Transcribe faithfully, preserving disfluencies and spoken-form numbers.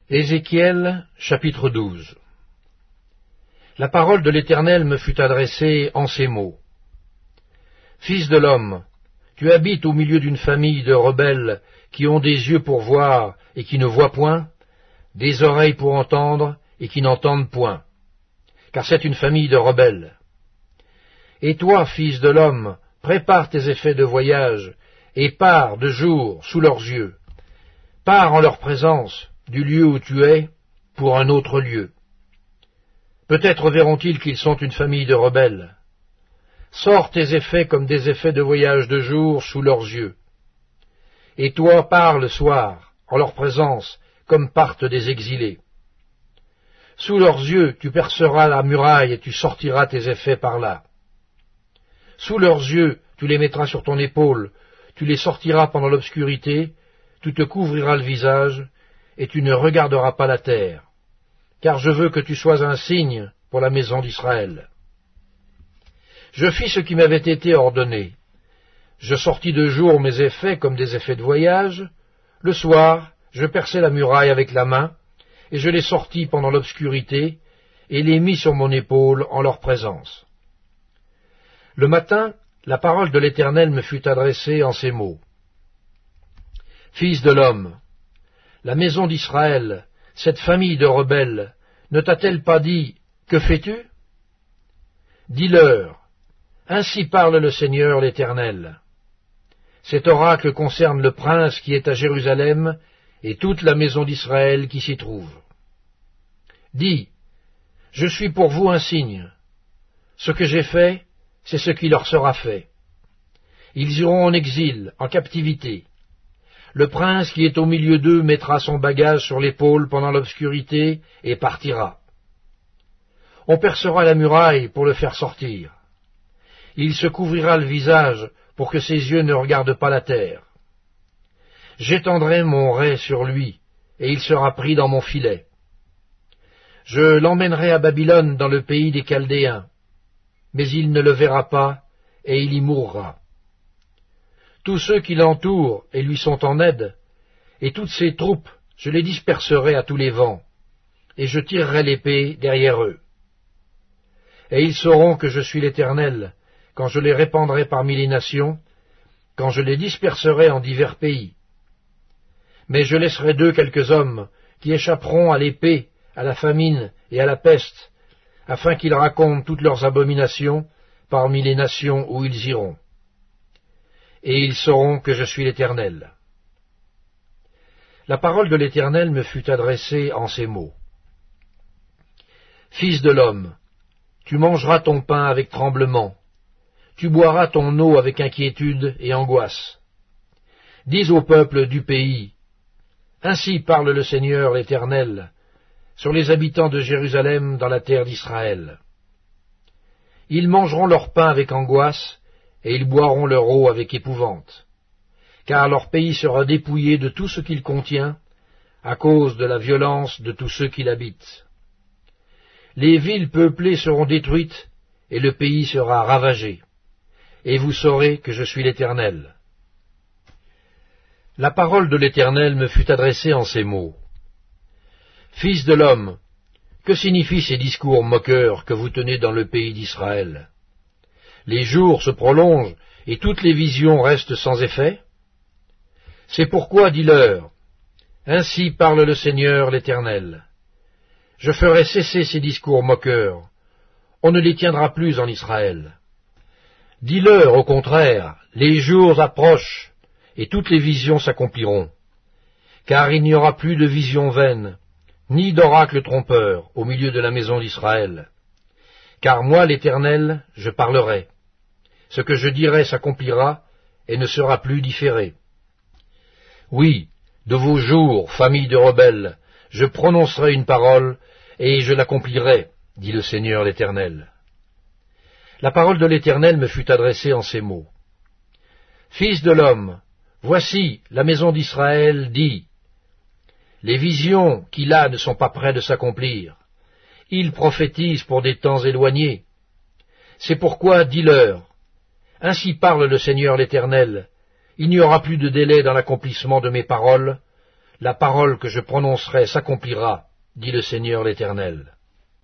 Ézéchiel, chapitre douze. La parole de l'Éternel me fut adressée en ces mots. Fils de l'homme, tu habites au milieu d'une famille de rebelles qui ont des yeux pour voir et qui ne voient point, des oreilles pour entendre et qui n'entendent point, car c'est une famille de rebelles. Et toi, fils de l'homme, prépare tes effets de voyage, et pars de jour sous leurs yeux. Pars en leur présence, du lieu où tu es, pour un autre lieu. Peut-être verront-ils qu'ils sont une famille de rebelles. Sors tes effets comme des effets de voyage de jour sous leurs yeux. Et toi, pars le soir, en leur présence, comme partent des exilés. Sous leurs yeux, tu perceras la muraille et tu sortiras tes effets par là. Sous leurs yeux, tu les mettras sur ton épaule, tu les sortiras pendant l'obscurité, tu te couvriras le visage, et tu ne regarderas pas la terre, car je veux que tu sois un signe pour la maison d'Israël. Je fis ce qui m'avait été ordonné. Je sortis de jour mes effets comme des effets de voyage. Le soir, je perçai la muraille avec la main, et je les sortis pendant l'obscurité, et les mis sur mon épaule en leur présence. Le matin, la parole de l'Éternel me fut adressée en ces mots. Fils de l'homme, la maison d'Israël, cette famille de rebelles, ne t'a-t-elle pas dit, que fais-tu? Dis-leur, ainsi parle le Seigneur l'Éternel. Cet oracle concerne le prince qui est à Jérusalem et toute la maison d'Israël qui s'y trouve. Dis, je suis pour vous un signe. Ce que j'ai fait, c'est ce qui leur sera fait. Ils iront en exil, en captivité. Le prince qui est au milieu d'eux mettra son bagage sur l'épaule pendant l'obscurité et partira. On percera la muraille pour le faire sortir. Il se couvrira le visage pour que ses yeux ne regardent pas la terre. J'étendrai mon rai sur lui, et il sera pris dans mon filet. Je l'emmènerai à Babylone dans le pays des Chaldéens, mais il ne le verra pas, et il y mourra. Tous ceux qui l'entourent et lui sont en aide, et toutes ses troupes, je les disperserai à tous les vents, et je tirerai l'épée derrière eux. Et ils sauront que je suis l'Éternel, quand je les répandrai parmi les nations, quand je les disperserai en divers pays. Mais je laisserai d'eux quelques hommes qui échapperont à l'épée, à la famine et à la peste, afin qu'ils racontent toutes leurs abominations parmi les nations où ils iront. Et ils sauront que je suis l'Éternel. La parole de l'Éternel me fut adressée en ces mots. Fils de l'homme, tu mangeras ton pain avec tremblement, tu boiras ton eau avec inquiétude et angoisse. Dis au peuple du pays, ainsi parle le Seigneur l'Éternel, sur les habitants de Jérusalem dans la terre d'Israël. Ils mangeront leur pain avec angoisse, et ils boiront leur eau avec épouvante, car leur pays sera dépouillé de tout ce qu'il contient, à cause de la violence de tous ceux qui l'habitent. Les villes peuplées seront détruites, et le pays sera ravagé, et vous saurez que je suis l'Éternel. La parole de l'Éternel me fut adressée en ces mots. Fils de l'homme, que signifient ces discours moqueurs que vous tenez dans le pays d'Israël? Les jours se prolongent et toutes les visions restent sans effet? C'est pourquoi dis-leur, ainsi parle le Seigneur l'Éternel. Je ferai cesser ces discours moqueurs, on ne les tiendra plus en Israël. Dis-leur, au contraire, les jours approchent et toutes les visions s'accompliront, car il n'y aura plus de visions vaines, ni d'oracle trompeur au milieu de la maison d'Israël. Car moi, l'Éternel, je parlerai. Ce que je dirai s'accomplira et ne sera plus différé. Oui, de vos jours, famille de rebelles, je prononcerai une parole et je l'accomplirai, dit le Seigneur l'Éternel. La parole de l'Éternel me fut adressée en ces mots. Fils de l'homme, voici, la maison d'Israël dit, les visions qu'il a ne sont pas près de s'accomplir. Il prophétise pour des temps éloignés. C'est pourquoi dis-leur, ainsi parle le Seigneur l'Éternel, il n'y aura plus de délai dans l'accomplissement de mes paroles, la parole que je prononcerai s'accomplira, dit le Seigneur l'Éternel.